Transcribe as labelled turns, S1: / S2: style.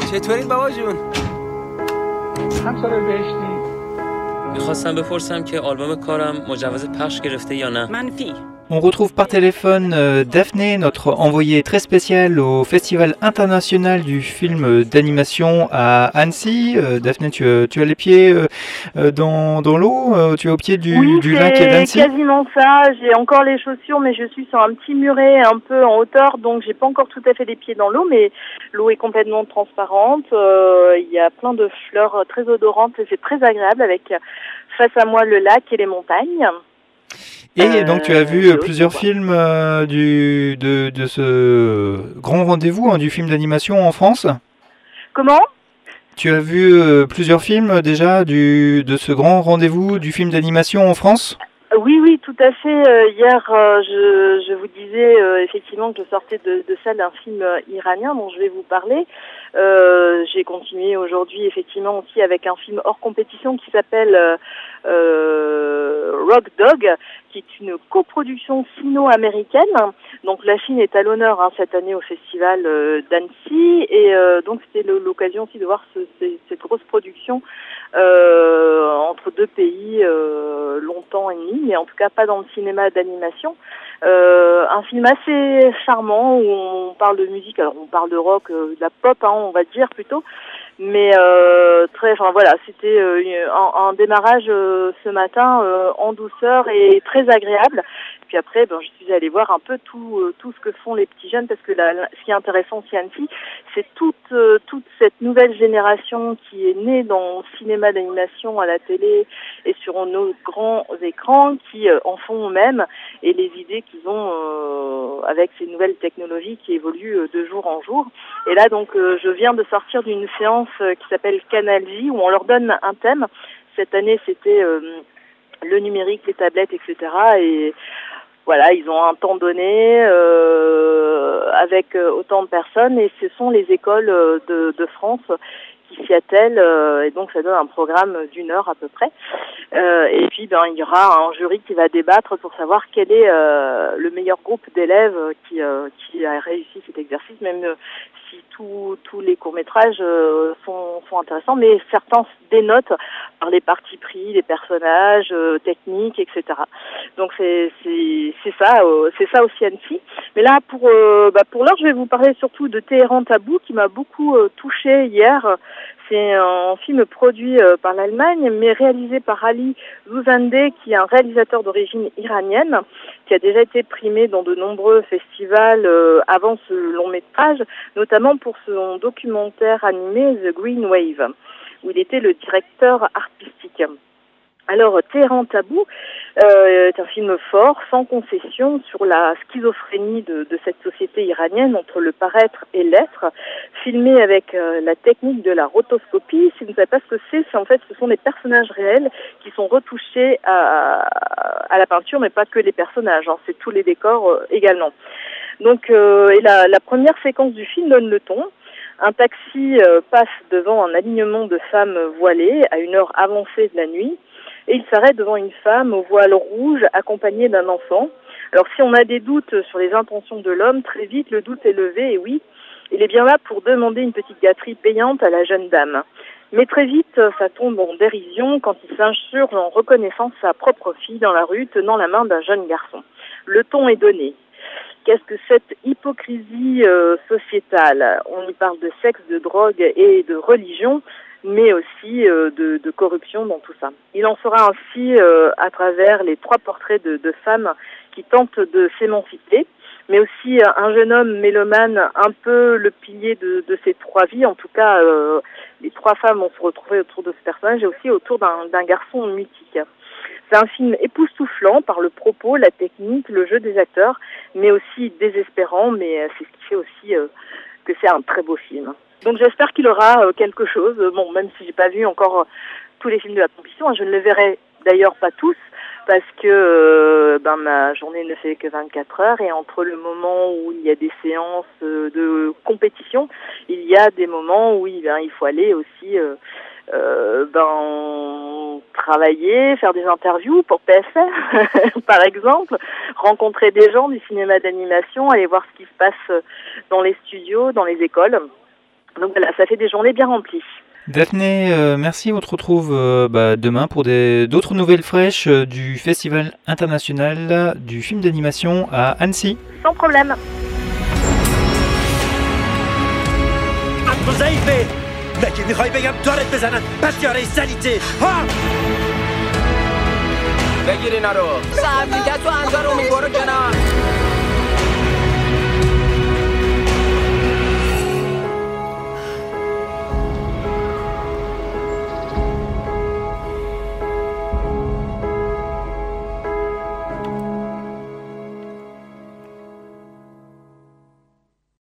S1: چطورید بابا جون؟
S2: همسر بهشتی.
S3: میخواستم بپرسم که آلبوم کارم مجوز پخش گرفته یا نه؟
S4: منفی.
S5: On retrouve par téléphone Daphné, notre envoyée très spéciale au Festival international du film d'animation à Annecy. Daphné, tu as les pieds dans l'eau, tu es au pied du lac d'Annecy.
S6: Oui, c'est quasiment ça. J'ai encore les chaussures, mais je suis sur un petit muret un peu en hauteur, donc j'ai pas encore tout à fait les pieds dans l'eau, mais l'eau est complètement transparente. Il y a plein de fleurs très odorantes et c'est très agréable avec face à moi le lac et les montagnes.
S5: Et donc tu as vu plusieurs films de ce grand rendez-vous du film d'animation en France.
S6: Comment ?
S5: Tu as vu plusieurs films déjà de ce grand rendez-vous du film d'animation en France ?
S6: Oui, tout à fait. Hier, je vous disais effectivement que je sortais de salle d'un film iranien dont je vais vous parler. J'ai continué aujourd'hui effectivement aussi avec un film hors compétition qui s'appelle Rock Dog, qui est une coproduction sino-américaine. Donc la Chine est à l'honneur cette année au festival d'Annecy et donc c'était l'occasion aussi de voir cette grosse production entre deux pays longtemps ennemis, mais en tout cas pas dans le cinéma d'animation. Un film assez charmant où on parle de musique, alors on parle de rock, de la pop, on va dire plutôt, mais c'était un démarrage ce matin en douceur et très agréable. Puis après, je suis allée voir un peu tout ce que font les petits jeunes, parce que ce qui est intéressant aussi à Annecy, c'est toute cette nouvelle génération qui est née dans le cinéma d'animation à la télé et sur nos grands écrans, qui en font eux-mêmes, et les idées qu'ils ont avec ces nouvelles technologies qui évoluent de jour en jour. Et là, donc, je viens de sortir d'une séance qui s'appelle Canal J, où on leur donne un thème. Cette année, c'était le numérique, les tablettes, etc. Et voilà, ils ont un temps donné avec autant de personnes, et ce sont les écoles de France qui s'y attellent, et donc ça donne un programme d'1 heure à peu près. Et puis il y aura un jury qui va débattre pour savoir quel est le meilleur groupe d'élèves qui a réussi cet exercice, même si tous les courts-métrages sont intéressants, mais certains dénotent par les partis pris, les personnages, techniques, etc. Donc c'est ça aussi Annecy. Mais là pour l'heure, je vais vous parler surtout de Téhéran Tabou, qui m'a beaucoup touchée hier. C'est un film produit par l'Allemagne, mais réalisé par Ali Zouzandeh, qui est un réalisateur d'origine iranienne, qui a déjà été primé dans de nombreux festivals avant ce long métrage, notamment pour son documentaire animé The Green Wave, où il était le directeur artistique. Alors, Téhéran Tabou est un film fort, sans concession, sur la schizophrénie de cette société iranienne entre le paraître et l'être, filmé avec la technique de la rotoscopie. Si vous ne savez pas ce que c'est, ce sont des personnages réels qui sont retouchés à la peinture, mais pas que les personnages, c'est tous les décors également. Donc, et la première séquence du film donne le ton. Un taxi passe devant un alignement de femmes voilées à une heure avancée de la nuit, et il s'arrête devant une femme au voile rouge accompagnée d'un enfant. Alors si on a des doutes sur les intentions de l'homme, très vite le doute est levé, et oui, il est bien là pour demander une petite gâterie payante à la jeune dame. Mais très vite, ça tombe en dérision quand il s'insurge en reconnaissant sa propre fille dans la rue tenant la main d'un jeune garçon. Le ton est donné. Qu'est-ce que cette hypocrisie sociétale ? On y parle de sexe, de drogue et de religion, mais aussi de corruption dans tout ça. Il en sera ainsi à travers les 3 portraits de femmes qui tentent de s'émanciper, mais aussi un jeune homme mélomane, un peu le pilier de ces 3 vies. En tout cas, les 3 femmes vont se retrouver autour de ce personnage, et aussi autour d'un garçon mythique. C'est un film époustouflant par le propos, la technique, le jeu des acteurs, mais aussi désespérant, mais c'est ce qui fait aussi que c'est un très beau film. Donc j'espère qu'il aura quelque chose, même si j'ai pas vu encore tous les films de la compétition, je ne les verrai d'ailleurs pas tous, parce que ma journée ne fait que 24 heures, et entre le moment où il y a des séances de compétition, il y a des moments où il faut aller aussi travailler, faire des interviews pour PSR par exemple, rencontrer des gens du cinéma d'animation, aller voir ce qui se passe dans les studios, dans les écoles. Donc voilà, ça fait des journées bien remplies.
S5: Daphné, merci. On te retrouve demain pour d'autres nouvelles fraîches du Festival international du film d'animation à Annecy.
S6: Sans problème.
S1: حذیفه مگه میخوای بگم دارت بزنن پسیاره سلیته ها
S2: بگیر اینا رو سرمیگه تو انجا رو میبرو کنار